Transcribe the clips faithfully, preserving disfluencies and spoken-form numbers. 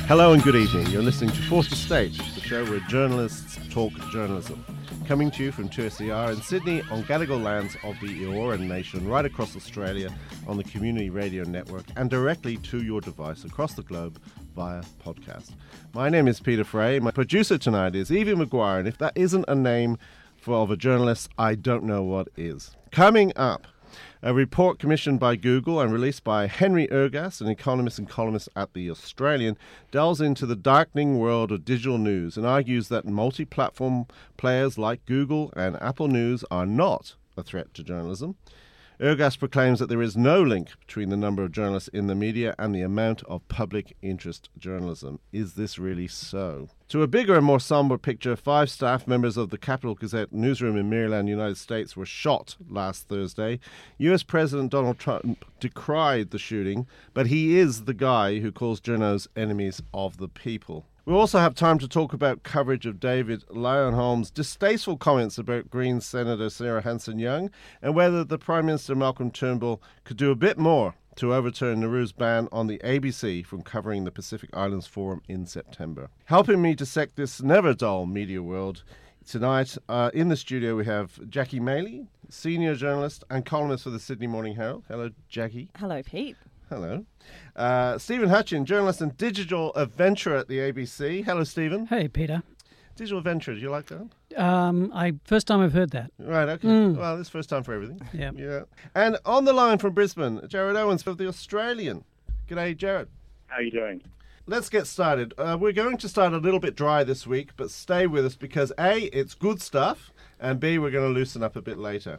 Hello and good evening. You're listening to Fourth Estate, the show where journalists talk journalism. Coming to you from two S E R in Sydney on Gadigal lands of the Eora Nation, right across Australia on the Community Radio Network and directly to your device across the globe via podcast. My name is Peter Fray. My producer tonight is Evie McGuire, and if that isn't a name for of a journalist, I don't know what is. Coming up, a report commissioned by Google and released by Henry Ergas, an economist and columnist at The Australian, delves into the darkening world of digital news and argues that multi-platform players like Google and Apple News are not a threat to journalism. Ergas proclaims that there is no link between the number of journalists in the media and the amount of public interest journalism. Is this really so? To a bigger and more somber picture, five staff members of the Capital Gazette newsroom in Maryland, United States, were shot last Thursday. U S President Donald Trump decried the shooting, but he is the guy who calls journos enemies of the people. We'll also have time to talk about coverage of David Leyonhjelm's distasteful comments about Greens Senator Sarah Hanson-Young and whether the Prime Minister Malcolm Turnbull could do a bit more to overturn Nauru's ban on the A B C from covering the Pacific Islands Forum in September. Helping me dissect this never-dull media world tonight, uh, in the studio we have Jackie Maley, senior journalist and columnist for the Sydney Morning Herald. Hello, Jackie. Hello, Pete. Hello. Uh, Stephen Hutchin, journalist and digital adventurer at the A B C. Hello, Stephen. Hey, Peter. Digital adventurer, do you like that? Um, I first time I've heard that. Right, okay. Mm. Well, this is first time for everything. Yeah. Yeah. And on the line from Brisbane, Jared Owens of The Australian. G'day, Jared. How are you doing? Let's get started. Uh, we're going to start a little bit dry this week, but stay with us because A, it's good stuff, and B, we're going to loosen up a bit later.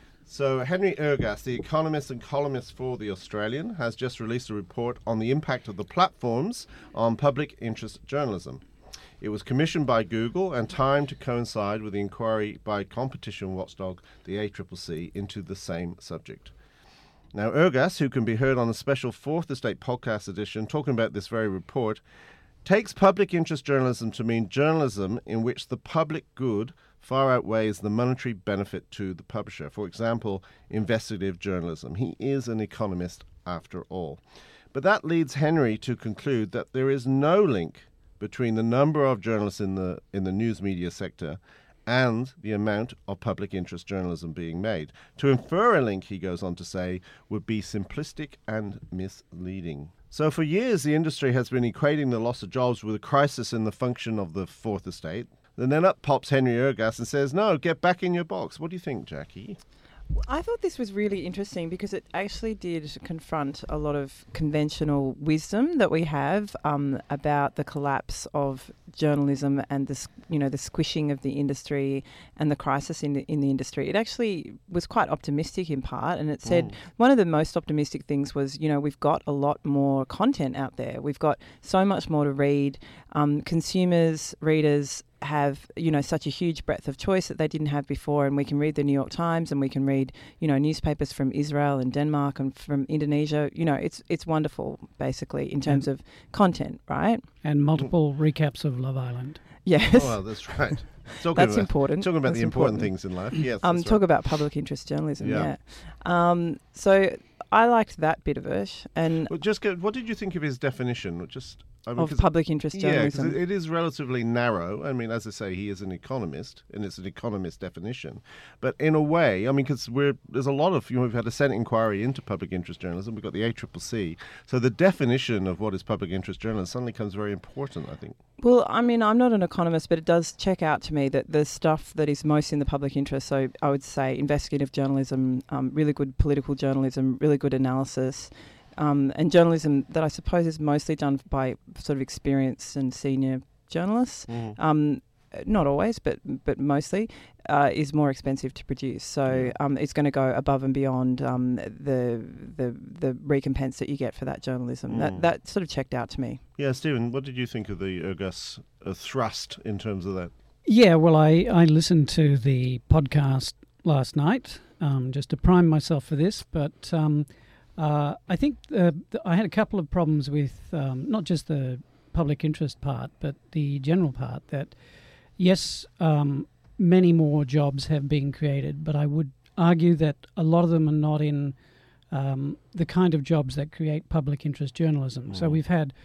So Henry Ergas, the economist and columnist for The Australian, has just released a report on the impact of the platforms on public interest journalism. It was commissioned by Google and timed to coincide with the inquiry by competition watchdog, the A C C C, into the same subject. Now, Ergas, who can be heard on the special Fourth Estate podcast edition talking about this very report, takes public interest journalism to mean journalism in which the public good far outweighs the monetary benefit to the publisher. For example, investigative journalism. He is an economist after all. But that leads Henry to conclude that there is no link between the number of journalists in the in the news media sector and the amount of public interest journalism being made. To infer a link, he goes on to say, would be simplistic and misleading. So for years, the industry has been equating the loss of jobs with a crisis in the function of the Fourth Estate. And then up pops Henry Ergas and says, no, get back in your box. What do you think, Jackie? I thought this was really interesting because it actually did confront a lot of conventional wisdom that we have um, about the collapse of journalism and the, you know, the squishing of the industry and the crisis in the, in the industry. It actually was quite optimistic in part, and it said mm. one of the most optimistic things was, you know, we've got a lot more content out there. We've got so much more to read. Um, consumers, readers have, you know, such a huge breadth of choice that they didn't have before, and we can read the New York Times and we can read, you know, newspapers from Israel and Denmark and from Indonesia. You know, it's it's wonderful, basically, in terms and, of content, right? And multiple recaps of Love Island. Yes. Oh, well, that's right. Talking that's about, important. Talking about that's the important, important things in life. Yes. Um, talk right. about public interest journalism. Yeah. yeah. Um, so I liked that bit of it, and well, just get, what did you think of his definition? Just I mean, of public interest journalism. Yeah, because it, it is relatively narrow. I mean, as I say, he is an economist, and it's an economist definition. But in a way, I mean, because we're there's a lot of, you know, we've had a Senate inquiry into public interest journalism. We've got the A C C C. So the definition of what is public interest journalism suddenly becomes very important, I think. Well, I mean, I'm not an economist, but it does check out to me that the stuff that is most in the public interest, so I would say investigative journalism, um, really good political journalism, really good analysis, um, and journalism that I suppose is mostly done by sort of experienced and senior journalists. Mm. Um, not always, but but mostly, uh, is more expensive to produce. So um, it's going to go above and beyond um, the the the recompense that you get for that journalism. Mm. That that sort of checked out to me. Yeah, Stephen, what did you think of the Ergas uh, thrust in terms of that? Yeah, well, I, I listened to the podcast last night um, just to prime myself for this, but um, uh, I think uh, th- I had a couple of problems with um, not just the public interest part, but the general part that yes, um, many more jobs have been created, but I would argue that a lot of them are not in um, the kind of jobs that create public interest journalism. Mm. So we've had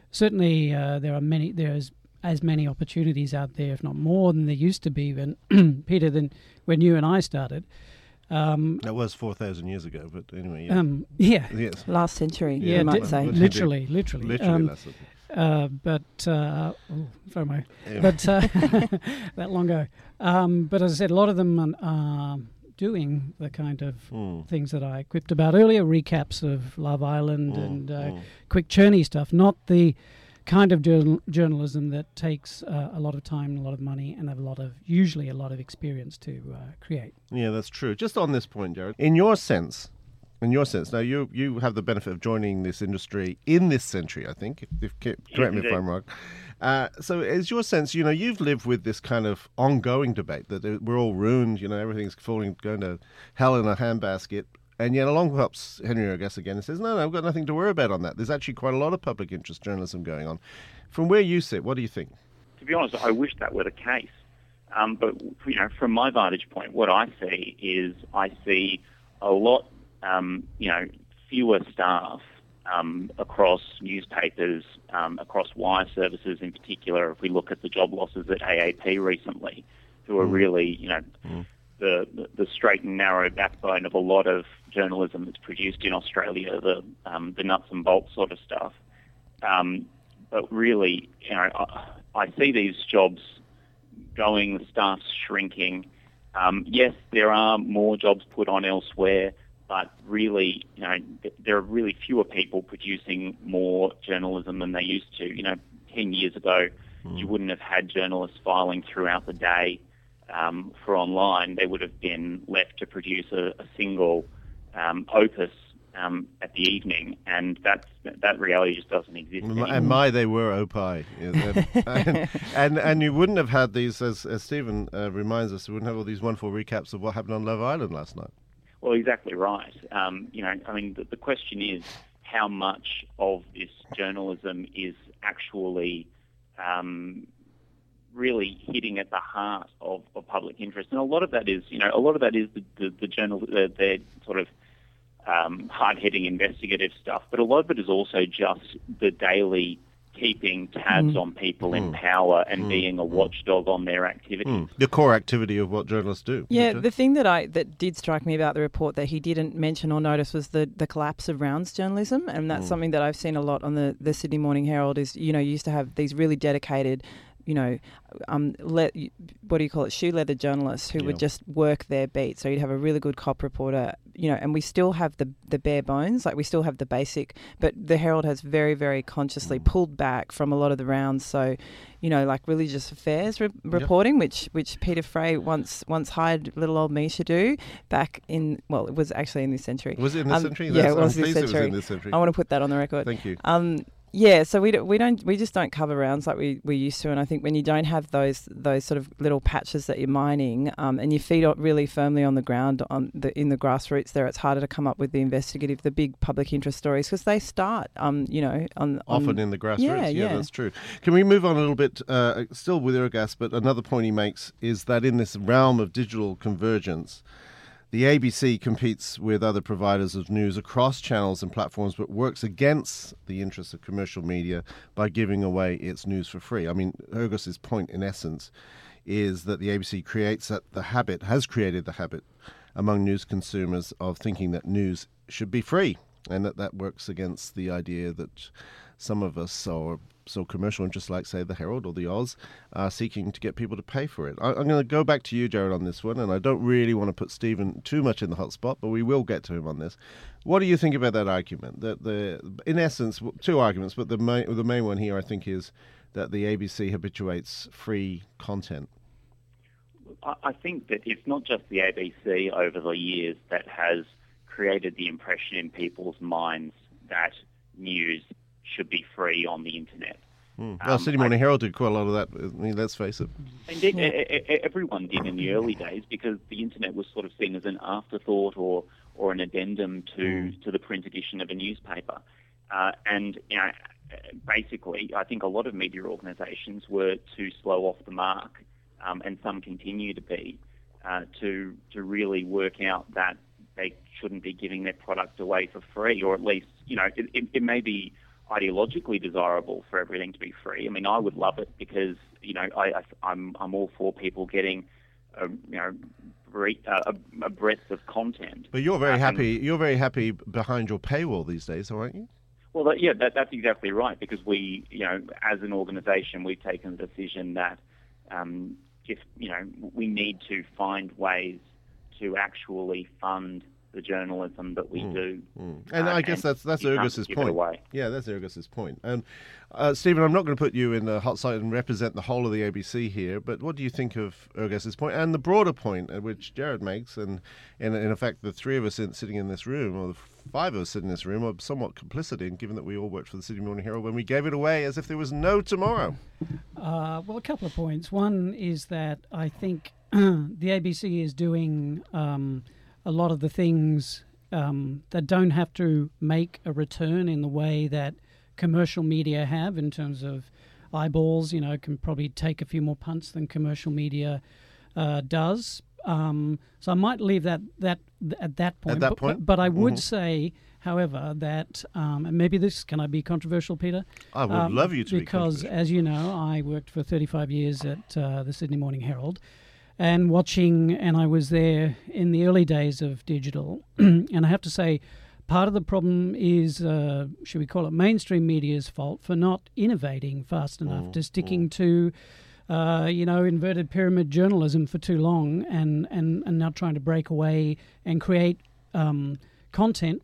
certainly uh, there are many. There's as many opportunities out there, if not more, than there used to be when Peter than when you and I started. Um, that was four thousand years ago, but anyway, yeah. Um, yeah. Yes. Last century, Yeah, you might di- say. literally, literally. Literally Um, last century. Uh, but uh, oh, FOMO. Yeah. But uh, that long ago. Um, but as I said, a lot of them are doing the kind of Mm. things that I quipped about earlier, recaps of Love Island Mm, and uh, mm. quick churny stuff, not the kind of journal- journalism that takes uh, a lot of time and a lot of money and a lot of, usually a lot of experience to uh, create. Yeah, that's true. Just on this point, Jared, in your sense, in your sense, now you you have the benefit of joining this industry in this century, I think. If, if correct me if I'm wrong. Uh, so, is your sense, you know, you've lived with this kind of ongoing debate that uh, we're all ruined, you know, everything's falling, going to hell in a handbasket, and yet along pops Henry Ogas again and says, no, no, I've got nothing to worry about on that. There's actually quite a lot of public interest journalism going on. From where you sit, what do you think? To be honest, I wish that were the case. Um, but, you know, from my vantage point, what I see is I see a lot, um, you know, fewer staff um, across newspapers, um, across wire services in particular. If we look at the job losses at A A P recently, who are Mm. really, you know, Mm. the, the the straight and narrow backbone of a lot of journalism that's produced in Australia, the um, the nuts and bolts sort of stuff. Um, but really, you know, I, I see these jobs going, the staff's shrinking. Um, yes, there are more jobs put on elsewhere, but really, you know, th- there are really fewer people producing more journalism than they used to. You know, ten years ago, Mm. you wouldn't have had journalists filing throughout the day um, for online. They would have been left to produce a, a single um, opus um, at the evening, and that's, that reality just doesn't exist anymore. And my, they were opie. Yeah, and, and and you wouldn't have had these, as, as Stephen uh, reminds us, you wouldn't have all these wonderful recaps of what happened on Love Island last night. Well, exactly right. Um, you know, I mean, the, the question is how much of this journalism is actually um, really hitting at the heart of, of public interest, and a lot of that is, you know, a lot of that is the the, the journal, the, the sort of um, hard-hitting investigative stuff, but a lot of it is also just the daily keeping tabs Mm. on people Mm. in power and Mm. being a watchdog on their activities. Mm. The core activity of what journalists do. Yeah, isn't it? the thing that I that did strike me about the report that he didn't mention or notice was the, the collapse of rounds journalism, and that's Mm. something that I've seen a lot on the, the Sydney Morning Herald. Is, you know, you used to have these really dedicated, you know, um, le- what do you call it, shoe leather journalists who Yeah. would just work their beat. So you'd have a really good cop reporter, you know, and we still have the the bare bones, like we still have the basic, but the Herald has very, very consciously Mm. pulled back from a lot of the rounds. So, you know, like religious affairs re- reporting, which which Peter Fray once once hired little old me to do back in, well, it was actually in this century. Was it in this Um, century? yeah, That's- it was I'm this pleased it was century. in this century. I want to put that on the record. Thank you. Um, yeah, so we, do, we don't we just don't cover rounds like we, we used to, and I think when you don't have those those sort of little patches that you're mining, um, and your feet are really firmly on the ground on the in the grassroots there, it's harder to come up with the investigative, the big public interest stories because they start, um, you know, on, on Often in the grassroots. Yeah, Yeah, yeah. that's true. Can we move on a little bit, uh, still with Ergas, but another point he makes is that in this realm of digital convergence, the A B C competes with other providers of news across channels and platforms, but works against the interests of commercial media by giving away its news for free. I mean, Ergas's point, in essence, is that the A B C creates that the habit, has created the habit among news consumers of thinking that news should be free, and that that works against the idea that some of us are so commercial interests, like, say, the Herald or the Oz, are seeking to get people to pay for it. I, I'm going to go back to you, Jared, on this one, and I don't really want to put Stephen too much in the hot spot, but we will get to him on this. What do you think about that argument? That the, in essence, two arguments, but the main, the main one here, I think, is that the A B C habituates free content. I I think that it's not just the A B C over the years that has created the impression in people's minds that news should be free on the internet. Mm. Well, Um, Sydney Morning Herald did quite a lot of that. I mean, let's face it. Indeed, Yeah. e- e- everyone did in the early days because the internet was sort of seen as an afterthought or, or an addendum to, Mm. to the print edition of a newspaper. Uh, and, you know, basically, I think a lot of media organisations were too slow off the mark, um, and some continue to be, uh, to to really work out that they shouldn't be giving their product away for free, or at least, you know, it, it, it may be ideologically desirable for everything to be free. I mean, I would love it because, you know, I, I, I'm I'm all for people getting, a, you know, bre- a, a breadth of content. But you're very Um, happy. You're very happy behind your paywall these days, aren't you? Well, that, yeah, that, that's exactly right. Because we, you know, as an organisation, we've taken the decision that um, if you know, we need to find ways to actually fund the journalism that we Mm, do. Mm. And Uh, I guess and that's that's you can't Ergus's give it point. away. Yeah, that's Ergus's point. And uh, Stephen, I'm not going to put you in the hot seat and represent the whole of the A B C here, but what do you think of Ergus's point and the broader point uh, which Jared makes? And in, in effect, the three of us in, sitting in this room, or the five of us sitting in this room, are somewhat complicit in, given that we all worked for the Sydney Morning Herald when we gave it away as if there was no tomorrow. Uh, well, a couple of points. One is that I think the A B C is doing um, a lot of the things um, that don't have to make a return in the way that commercial media have in terms of eyeballs. You know, can probably take a few more punts than commercial media uh, does. Um, so I might leave that that at that point. At that but, point? but I would Mhm. say, however, that um, and maybe this can I be controversial, Peter? I would Um, love you to be because, controversial. as you know, I worked for thirty-five years at uh, the Sydney Morning Herald, and watching, and I was there in the early days of digital, and I have to say, part of the problem is, uh, should we call it mainstream media's fault for not innovating fast enough, Mm, to sticking to, uh, you know, inverted pyramid journalism for too long, and, and, and now trying to break away and create um, content.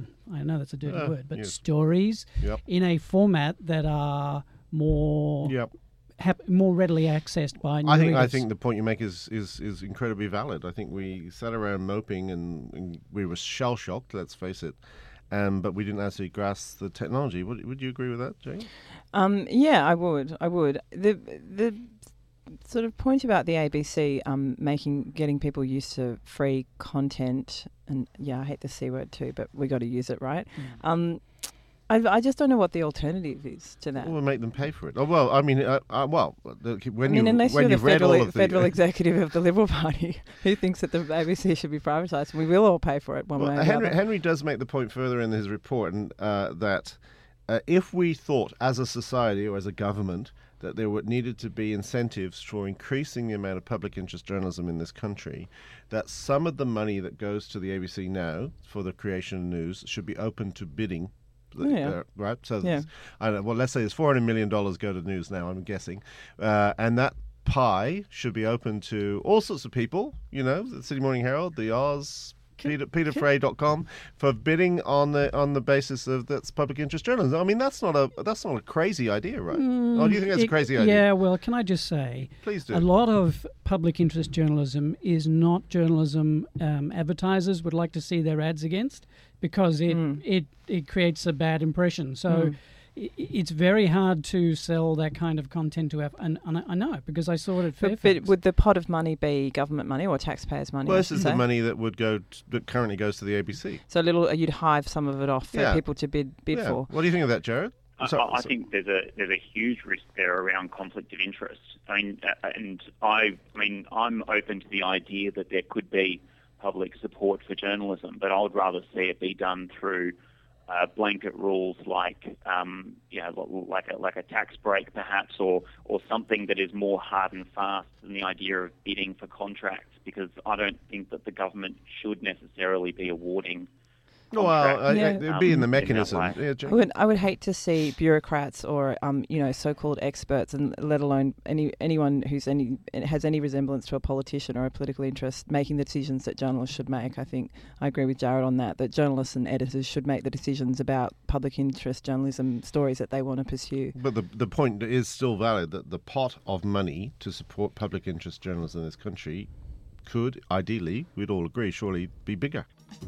I know that's a dirty Uh, word, but yes. stories Yep. in a format that are more Yep. hap- more readily accessed by new I think I readers. think the point you make is, is, is incredibly valid. I think we sat around moping and, and we were shell shocked. Let's face it, um, but we didn't actually grasp the technology. Would would you agree with that, Jane? Um, yeah, I would. I would. The the sort of point about the A B C um, making getting people used to free content, and yeah, I hate the C word too, but we got to use it, right? Mm. Um, I, I just don't know what the alternative is to that. We'll make them pay for it. Oh well, I mean, uh, uh, well, the- when I mean, you unless when you're the you've read federal, all of the federal executive of the Liberal Party who thinks that the A B C should be privatised, we will all pay for it one Well, way or Henry, the other. Henry does make the point further in his report, and uh, that uh, if we thought as a society or as a government that there would, needed to be incentives for increasing the amount of public interest journalism in this country, that some of the money that goes to the A B C now for the creation of news should be open to bidding. Oh, yeah. Uh, right? So, Yeah. there's- I don't know, well, let's say there's four hundred million dollars go to news now, I'm guessing. Uh, and that pie should be open to all sorts of people, you know, the Sydney Morning Herald, the Oz, Peter, peter fray dot com, for bidding on the on the basis of that's public interest journalism. I mean, that's not a that's not a crazy idea, right? Or do you think that's a It- crazy idea? Yeah, well, can I just say, Please do. a lot of public interest journalism is not journalism um, advertisers would like to see their ads against, because it Mm. it, it creates a bad impression. So Mm. i it's very hard to sell that kind of content to have, and, and I I know because I saw it at But, Fairfax. but would the pot of money be government money or taxpayers' money? Well, I this should is the say? money that would go t- that currently goes to the A B C. So a little, you'd hive some of it off for Yeah. people to bid bid Yeah. for. What do you think of that, Jared? I, So- I I so- think there's a there's a huge risk there around conflict of interest. I mean, uh, and I, I mean, I'm open to the idea that there could be public support for journalism, but I would rather see it be done through uh, blanket rules like, um, you know, like a like a tax break perhaps, or or something that is more hard and fast than the idea of bidding for contracts. Because I don't think that the government should necessarily be awarding. Well, uh, Yeah. it'd be in the Um, in that mechanism. way. Yeah, I Jane? would I would hate to see bureaucrats or um you know so-called experts, and let alone any anyone who's any has any resemblance to a politician or a political interest making the decisions that journalists should make. I think I agree with Jared on that. That journalists and editors should make the decisions about public interest journalism stories that they want to pursue. But the the point is still valid that the pot of money to support public interest journalism in this country could, ideally, we'd all agree, surely be bigger.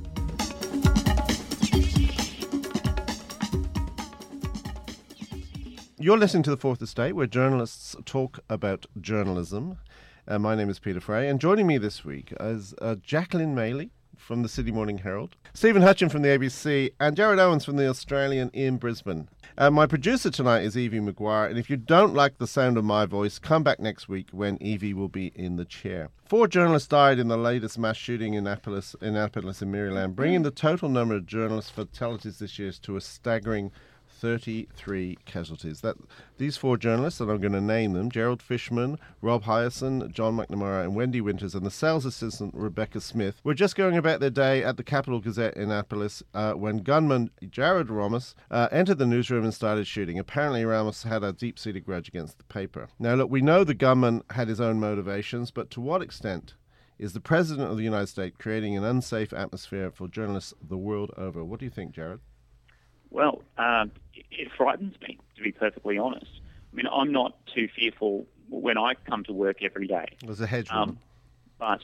You're listening to The Fourth Estate, where journalists talk about journalism. Uh, my name is Peter Fray, and joining me this week is uh, Jacqueline Maley from the Sydney Morning Herald, Stephen Hutchin from the A B C, and Jared Owens from the Australian in Brisbane. Uh, my producer tonight is Evie Maguire, and if you don't like the sound of my voice, come back next week when Evie will be in the chair. Four journalists died in the latest mass shooting in Annapolis, in Annapolis in Maryland, bringing the total number of journalist fatalities this year to a staggering thirty-three casualties. That these four journalists, and I'm going to name them, Gerald Fishman, Rob Hyerson, John McNamara, and Wendy Winters, and the sales assistant Rebecca Smith, were just going about their day at the Capital Gazette in Annapolis uh, when gunman Jared Ramos uh, entered the newsroom and started shooting. Apparently, Ramos had a deep-seated grudge against the paper. Now, look, we know the gunman had his own motivations, but to what extent is the President of the United States creating an unsafe atmosphere for journalists the world over? What do you think, Jared? Well, um, it frightens me, to be perfectly honest. I mean, I'm not too fearful when I come to work every day. There's a hedge um, But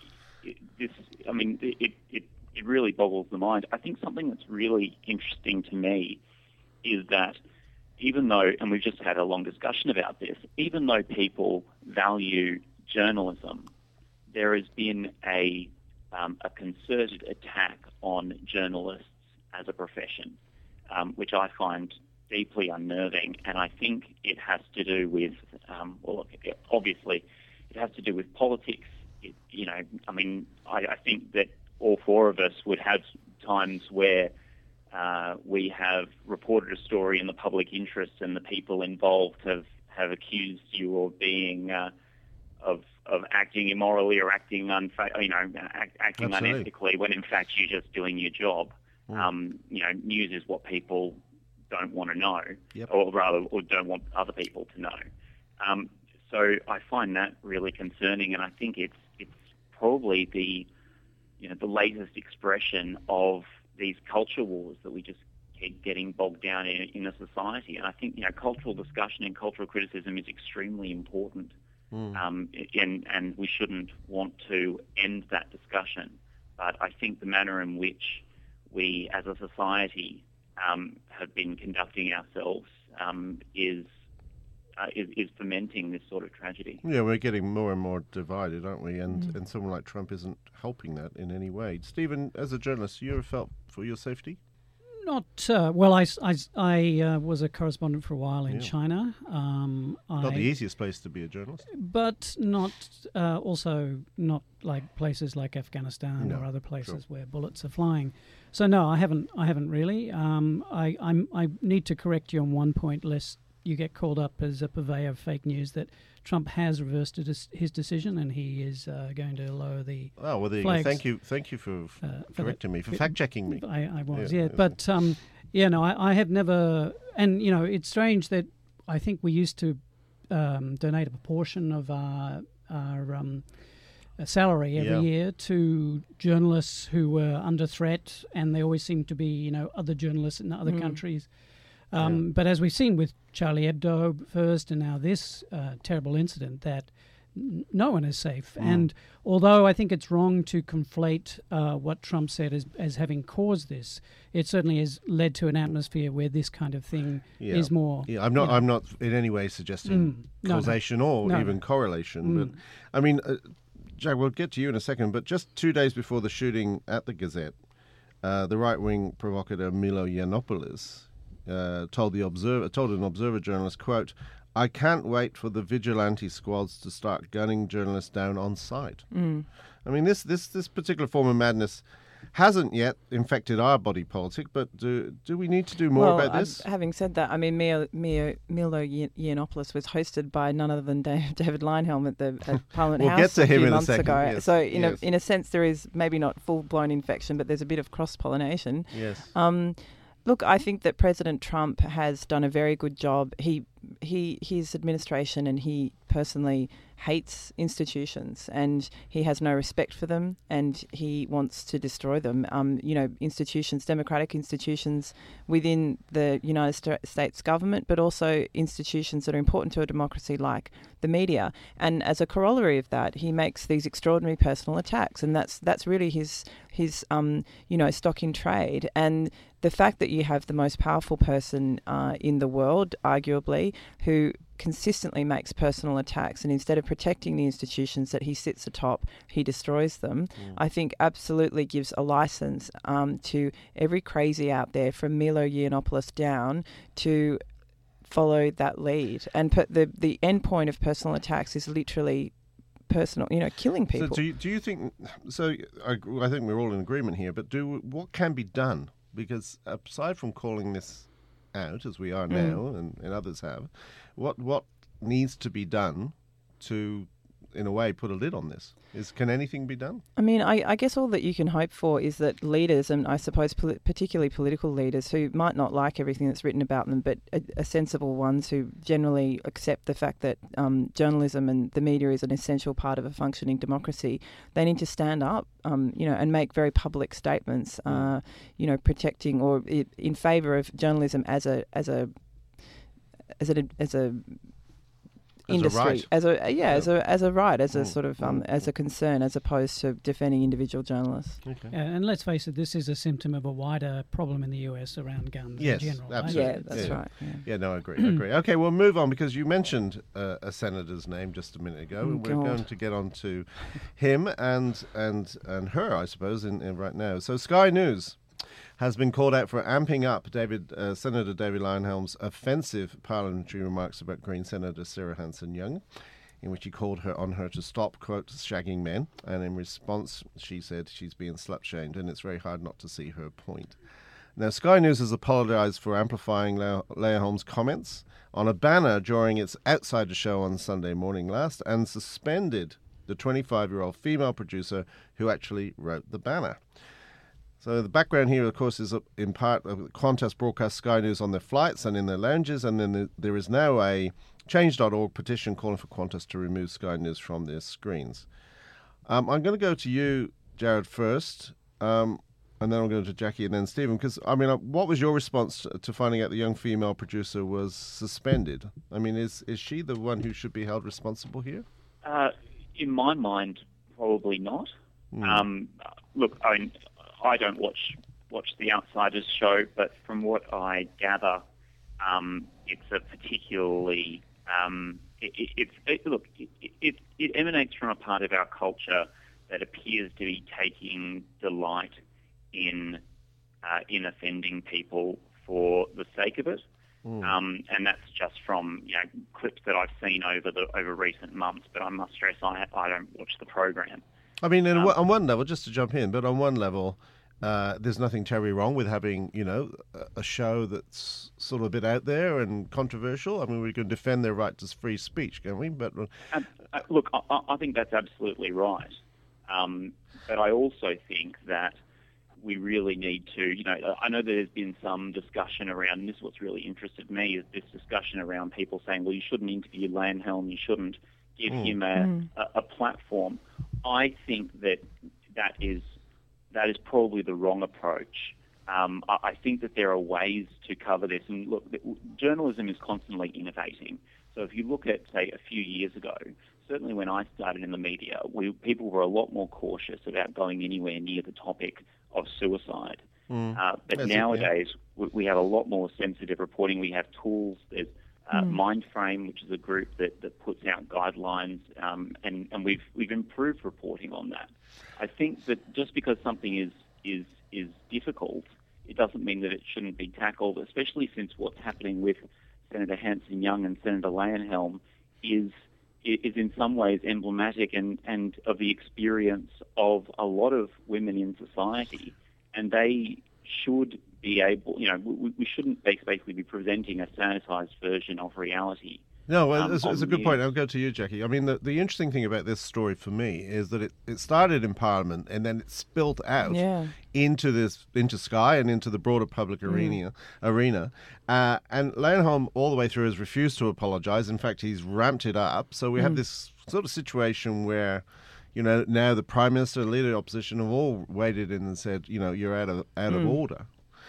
it, this, I mean, it, it, it really boggles the mind. I think something that's really interesting to me is that even though, and we've just had a long discussion about this, even though people value journalism, there has been a um, a concerted attack on journalists as a profession, um, which I find deeply unnerving. And I think it has to do with, um, well, obviously, it has to do with politics. It, you know, I mean, I, I think that all four of us would have times where uh, we have reported a story in the public interest, and the people involved have, have accused you of being uh, of of acting immorally or acting unfa- you know, act, acting Absolutely. unethically, when in fact you're just doing your job. Mm. Um, you know, news is what people don't want to know, Yep. or rather, or don't want other people to know. Um, so I find that really concerning, and I think it's it's probably the you know the latest expression of these culture wars that we just keep getting bogged down in in a society. And I think you know cultural discussion and cultural criticism is extremely important. Mm. Um, and, and we shouldn't want to end that discussion. But I think the manner in which we, as a society, um, have been conducting ourselves um, is, uh, is is fomenting this sort of tragedy. Yeah, we're getting more and more divided, aren't we? And Mm. and someone like Trump isn't helping that in any way. Stephen, as a journalist, you ever felt for your safety? Not uh, well. I, I, I uh, was a correspondent for a while in Yeah. China. Um, Not I, the easiest place to be a journalist. but not uh, also not like places like Afghanistan No, or other places sure. where bullets are flying. So no, I haven't. I haven't really. Um, I I'm, I need to correct you on one point, lest you get called up as a purveyor of fake news. That Trump has reversed his, his decision, and he is uh, going to lower the. Oh well, there you go. Flags. Thank you, thank you for, f Uh, for correcting me, for it- fact checking me. I, I was, Yeah, yeah. yeah. But, um, yeah, no, I, I have never... And, you know, it's strange that I think we used to um, donate a proportion of our, our um, uh, salary every Yeah. year to journalists who were under threat, and there always seemed to be, you know, other journalists in other Mm. countries. Um, But as we've seen with Charlie Hebdo first and now this uh, terrible incident, that n- no one is safe. Mm. And although I think it's wrong to conflate uh, what Trump said as, as having caused this, it certainly has led to an atmosphere where this kind of thing Yeah. is more. Yeah, I'm not. you know, I'm not in any way suggesting Mm. No, no. causation or No, even no. correlation. Mm. But I mean, uh, Jack, we'll get to you in a second. But just two days before the shooting at the Gazette, uh, the right-wing provocateur Milo Yiannopoulos uh, told the Observer, told an Observer journalist, "quote I can't wait for the vigilante squads to start gunning journalists down on sight." Mm. I mean, this this this particular form of madness hasn't yet infected our body politic, but do do we need to do more well, about uh, this? having said that, I mean, Milo, Milo, Milo Yi- Yiannopoulos was hosted by none other than Da- David Leyonhjelm at the at Parliament We'll House get to a him few in a months second, ago. yes, So, in yes. a in a sense, there is maybe not full blown infection, but there's a bit of cross pollination. Yes. Um, look, I think that President Trump has done a very good job. He he his administration and he personally hates institutions, and he has no respect for them, and he wants to destroy them. Um, you know, institutions, democratic institutions within the United Sta- States government, but also institutions that are important to a democracy, like the media. And as a corollary of that, he makes these extraordinary personal attacks, and that's that's really his his um, you know stock in trade. And the fact that you have the most powerful person uh, in the world, arguably, who consistently makes personal attacks, and instead of protecting the institutions that he sits atop, he destroys them, Mm. I think absolutely gives a license um, to every crazy out there, from Milo Yiannopoulos down, to follow that lead. And per- the the end point of personal attacks is literally personal, you know, killing people. So do you, do you think? So I, I think we're all in agreement here. But do what can be done? Because aside from calling this out, as we are now, mm. and, and others have, what what needs to be done to, in a way, put a lid on this? Is Can anything be done? I mean, I, I guess all that you can hope for is that leaders, and I suppose poli- particularly political leaders who might not like everything that's written about them, but are, are sensible ones who generally accept the fact that um, journalism and the media is an essential part of a functioning democracy, they need to stand up, um, you know, and make very public statements, uh, you know, protecting or it, in favour of journalism as a as a as a as a As industry a right. as a yeah, yeah as a as a right as a mm. sort of um, mm. as a concern as opposed to defending individual journalists. Okay. Yeah, and let's face it, this is a symptom of a wider problem in the U S around guns yes, in general. absolutely. Yeah, that's yeah. right. Yeah. Yeah, no, I agree. I agree. Okay, we'll move on because you mentioned uh, a senator's name just a minute ago, Oh, and we're God. going to get on to him and and and her, I suppose, in, in right now. So Sky News has been called out for amping up David uh, Senator David Leyonhjelm's offensive parliamentary remarks about Green Senator Sarah Hanson-Young, in which he called her on her to stop, quote, shagging men. And in response, she said she's being slut-shamed, and it's very hard not to see her point. Now, Sky News has apologised for amplifying Le- Leyonhjelm's comments on a banner during its Outsider show on Sunday morning last and suspended the twenty-five-year-old female producer who actually wrote the banner. So the background here, of course, is in part of Qantas broadcast Sky News on their flights and in their lounges, and then the, there is now a change dot org petition calling for Qantas to remove Sky News from their screens. Um, I'm going to go to you, Jared, first, um, and then I'm going to Jackie and then Stephen, because, I mean, uh, what was your response to, to finding out the young female producer was suspended? I mean, is, is she the one who should be held responsible here? Uh, in my mind, probably not. Mm. Um, look, I mean, I don't watch watch the Outsiders show, but from what I gather, um, it's a particularly um, it, it, it's it, look it, it, it emanates from a part of our culture that appears to be taking delight in uh, in offending people for the sake of it, mm. um, and that's just from you know clips that I've seen over the over recent months. But I must stress, I I don't watch the program. I mean, in, Um, on one level, just to jump in, but on one level, uh, there's nothing terribly wrong with having, you know, a, a show that's sort of a bit out there and controversial. I mean, we can defend their right to free speech, can't we? But uh, uh, look, I, I think that's absolutely right. Um, but I also think that we really need to, you know, I know there's been some discussion around, and this is what's really interested me, is this discussion around people saying, well, you shouldn't interview Leyonhjelm, you shouldn't give Mm. him a, Mm. a, a platform. I think that that is that is probably the wrong approach. Um, I, I think that there are ways to cover this. And look, the, journalism is constantly innovating. So if you look at, say, a few years ago, certainly when I started in the media, we, people were a lot more cautious about going anywhere near the topic of suicide. Mm. Uh, but That's it, nowadays, we, we have a lot more sensitive reporting. We have tools. There's Uh, Mm. Mindframe, which is a group that, that puts out guidelines, um, and, and we've we've improved reporting on that. I think that just because something is is is difficult, it doesn't mean that it shouldn't be tackled. Especially since what's happening with Senator Hanson-Young and Senator Leyonhjelm is is in some ways emblematic and, and of the experience of a lot of women in society, and they should be able, you know, we, we shouldn't basically be presenting a sanitized version of reality. No, well, um, it's, it's a on good point. news. I'll go to you, Jackie. I mean, the, the interesting thing about this story for me is that it, it started in Parliament and then it spilt out Yeah. into this into Sky and into the broader public arena. arena. Uh, and Leyonhjelm, all the way through, has refused to apologise. In fact, he's ramped it up. So we have this sort of situation where, you know, now the Prime Minister and Leader of the Opposition have all waded in and said, you know, you're out of out of order.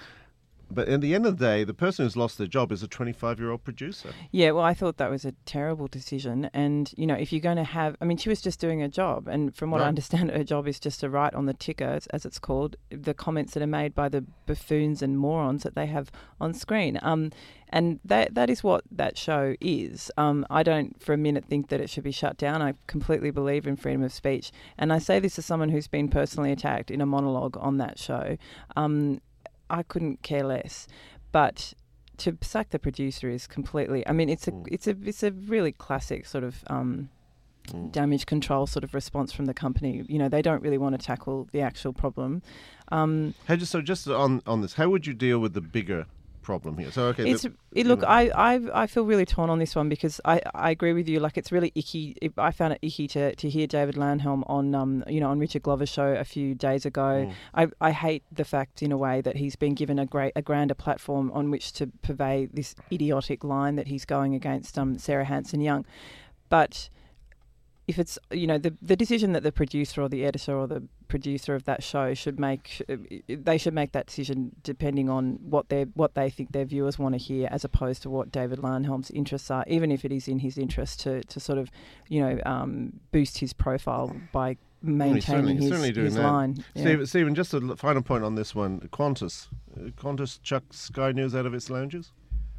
But at the end of the day, the person who's lost their job is a twenty-five-year-old producer. Yeah, well, I thought that was a terrible decision. And, you know, if you're going to have, I mean, she was just doing her job. And from what Right. I understand, her job is just to write on the ticker, as, as it's called, the comments that are made by the buffoons and morons that they have on screen. Um, and that that is what that show is. Um, I don't for a minute think that it should be shut down. I completely believe in freedom of speech. And I say this as someone who's been personally attacked in a monologue on that show. Um, I couldn't care less, but to sack the producer is completely. I mean, it's a Mm. it's a it's a really classic sort of um, Mm. damage control sort of response from the company. You know, they don't really want to tackle the actual problem. Um, How just so just on on this, how would you deal with the bigger problem here? So okay, It's the, it, look, know. I, I I feel really torn on this one because I, I agree with you. Like it's really icky. It, I found it icky to, to hear David Lanholm on um you know on Richard Glover's show a few days ago. Mm. I, I hate the fact in a way that he's been given a great a grander platform on which to purvey this idiotic line that he's going against um Sarah Hanson Young, but. If it's, you know, the the decision that the producer or the editor or the producer of that show should make, they should make that decision depending on what they what they think their viewers want to hear, as opposed to what David Lanholm's interests are, even if it is in his interest to, to sort of, you know, um, boost his profile by maintaining he's certainly, his, doing his that. line. Yeah. Stephen, Stephen, just a final point on this one. Qantas. Uh, Qantas chucks Sky News out of its lounges?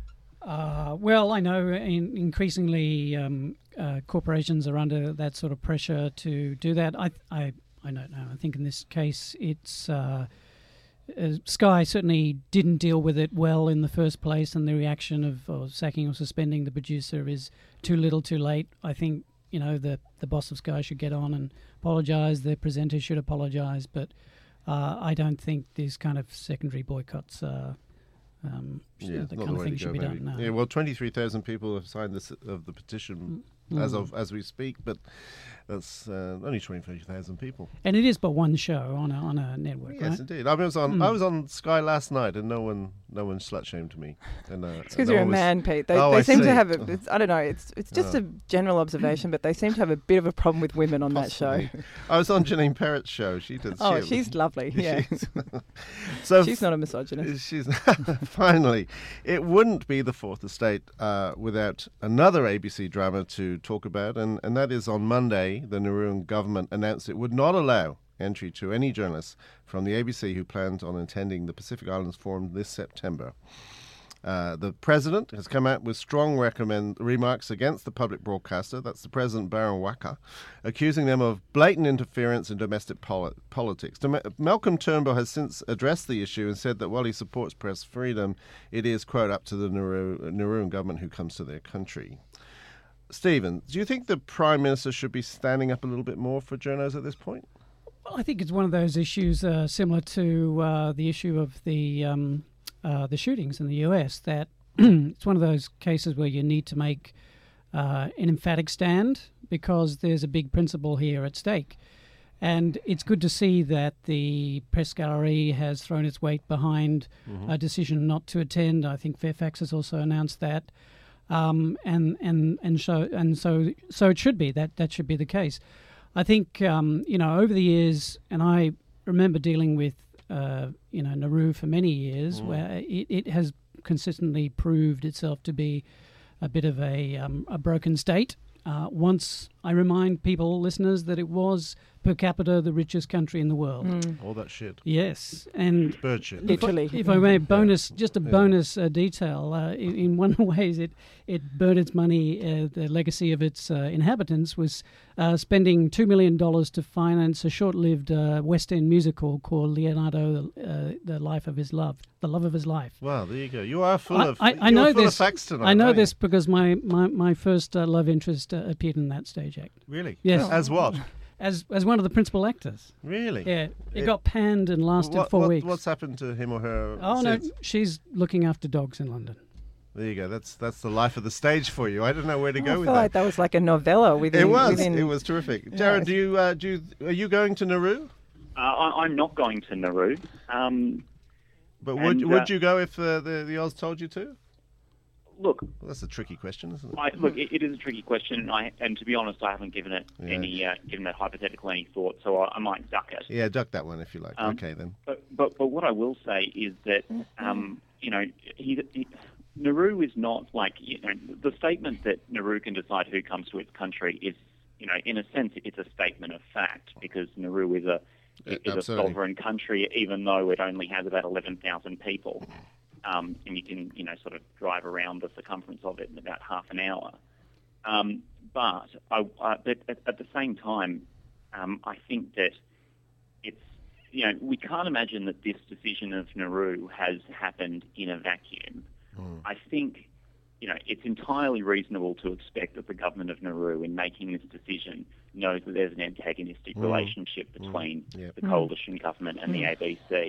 Uh, well, I know in, increasingly um, uh, corporations are under that sort of pressure to do that. I, I, I don't know. I think in this case, it's uh, uh, Sky certainly didn't deal with it well in the first place, and the reaction of or sacking or suspending the producer is too little, too late. I think you know the the boss of Sky should get on and apologise. The presenter should apologise, but uh, I don't think these kind of secondary boycotts are. Um, Yeah, the not kind the of way thing to should go, be maybe. done. No. Yeah, well, twenty-three thousand people have signed this of the petition Mm. as of as we speak, but that's uh, only twenty-three thousand people. And it is but one show on a on a network, Yes, right? indeed. I was on Mm. I was on Sky last night, and no one no one slut shamed me. And, uh, It's because no you're a one was- man, Pete. They, Oh, they I seem see. to have a. It's, I don't know. It's it's just Oh. a general observation, but they seem to have a bit of a problem with women on Possibly. that show. I was on Janine Parrott's show. She did. Oh, she, she's lovely. Yeah, she's- so she's not a misogynist. She's finally. It wouldn't be the Fourth Estate uh, without another A B C drama to talk about, and, and that is on Monday. The Nauruan government announced it would not allow entry to any journalists from the A B C who planned on attending the Pacific Islands Forum this September. Uh, the president has come out with strong recommend remarks against the public broadcaster, that's the president, Baron Waka, accusing them of blatant interference in domestic poli- politics. Dom- Malcolm Turnbull has since addressed the issue and said that while he supports press freedom, it is, quote, up to the Nauru- Nauruan government who comes to their country. Stephen, do you think the Prime Minister should be standing up a little bit more for journos at this point? Well, I think it's one of those issues uh, similar to uh, the issue of the um, uh, the shootings in the U S, that it's one of those cases where you need to make uh, an emphatic stand because there's a big principle here at stake. And it's good to see that the press gallery has thrown its weight behind Mm-hmm. a decision not to attend. I think Fairfax has also announced that. Um, and and and so and so so it should be that that should be the case. I think um, you know over the years, and I remember dealing with uh, you know Nauru for many years, Mm. where it, it has consistently proved itself to be a bit of a um, a broken state. Uh, once I remind people, listeners, that it was per capita the richest country in the world. Mm. All that shit. Yes, and Bird shit. Literally. if I, if I may, bonus just a Yeah. bonus uh, detail. Uh, in, in one ways, it it burned its money. Uh, the legacy of its uh, inhabitants was uh, spending two million dollars to finance a short-lived uh, West End musical called Leonardo, uh, the Life of His Love, the Love of His Life. Wow, there you go. You are full I- of. I- I you are know full this- of facts tonight. I know aren't you? this because my my my first uh, love interest uh, appeared in that stage act Really? Yes. As what? as as one of the principal actors. Really? Yeah, it It- got panned and lasted What- four what- weeks. What's happened to him or her? Oh no, since? she's looking after dogs in London. There you go. That's that's the life of the stage for you. I don't know where to Oh, I go feel with like that. that was like a novella within. It was. Within, It was terrific. Yeah. Jared, do you uh, do you, are you going to Nauru? Uh, I, I'm not going to Nauru. Um, But would And, would uh, you go if uh, the the Oz told you to? look, Well, that's a tricky question, isn't it? I, look, it, it is a tricky question, and, I, and to be honest, I haven't given it Yeah. any uh, given that hypothetical any thought, so I, I might duck it. Yeah, duck that one if you like. Um, okay then. But, but but what I will say is that um, you know he, he, Nauru is not like you know the statement that Nauru can decide who comes to its country is you know in a sense it's a statement of fact because Nauru is a Yeah, is a absolutely. sovereign country even though it only has about eleven thousand people, um, and you can you know sort of drive around the circumference of it in about half an hour. Um, but I, I, but at, at the same time, um, I think that it's you know we can't imagine that this decision of Nauru has happened in a vacuum. Mm. I think you know it's entirely reasonable to expect that the government of Nauru, in making this decision, knows that there's an antagonistic Mm. relationship Mm. between Yep. the coalition government and the Mm. A B C.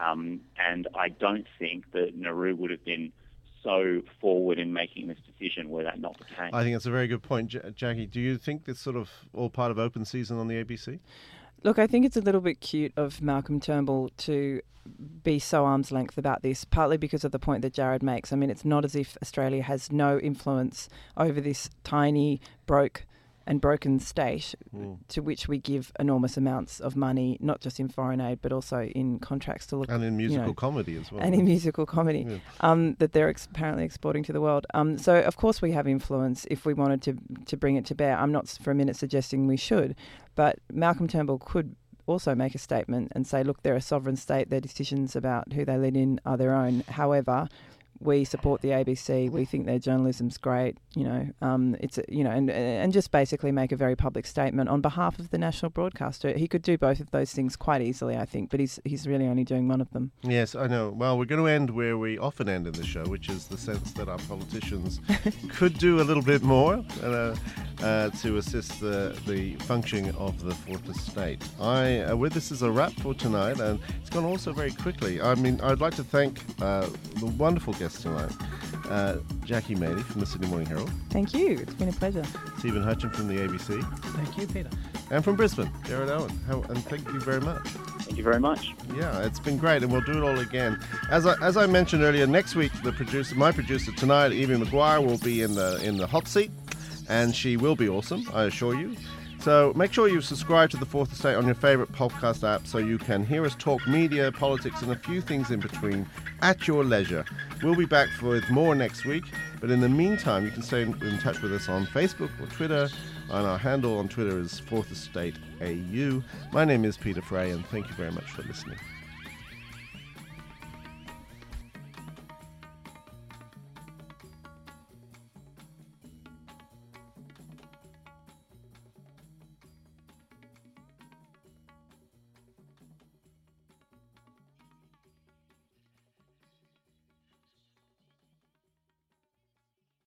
Um, and I don't think that Nauru would have been so forward in making this decision were that not the case. I think that's a very good point. J- Jackie, do you think this sort of all part of open season on the A B C? Look, I think it's a little bit cute of Malcolm Turnbull to be so arm's length about this, partly because of the point that Jared makes. I mean, it's not as if Australia has no influence over this tiny, broke and broken state mm. to which we give enormous amounts of money, not just in foreign aid, but also in contracts to look... And in musical you know, comedy as well. And in musical comedy, yeah. um, that they're ex- apparently exporting to the world. Um, so, of course, we have influence if we wanted to, to bring it to bear. I'm not for a minute suggesting we should, but Malcolm Turnbull could also make a statement and say, look, they're a sovereign state, their decisions about who they let in are their own. However, we support the A B C. We think their journalism's great. You know, um, it's you know, and and just basically make a very public statement on behalf of the national broadcaster. He could do both of those things quite easily, I think, but he's he's really only doing one of them. Yes, I know. Well, we're going to end where we often end in the show, which is the sense that our politicians could do a little bit more uh, uh, to assist the the functioning of the fourth estate. I uh, with this is a wrap for tonight, and it's gone also very quickly. I mean, I'd like to thank uh, the wonderful guests tonight, uh, Jackie Mady from the Sydney Morning Herald. Thank you. It's been a pleasure. Stephen Hutchin from the A B C. Thank you, Peter. And from Brisbane, Jared Owen. How, and thank you very much. Thank you very much. Yeah, it's been great, and we'll do it all again. As I as I mentioned earlier, next week the producer, my producer tonight, Evie McGuire, will be in the in the hot seat, and she will be awesome, I assure you. So make sure you subscribe to The Fourth Estate on your favourite podcast app so you can hear us talk media, politics and a few things in between at your leisure. We'll be back with more next week, but in the meantime you can stay in, in touch with us on Facebook or Twitter, and our handle on Twitter is Fourth Estate A U. My name is Peter Fray, and thank you very much for listening.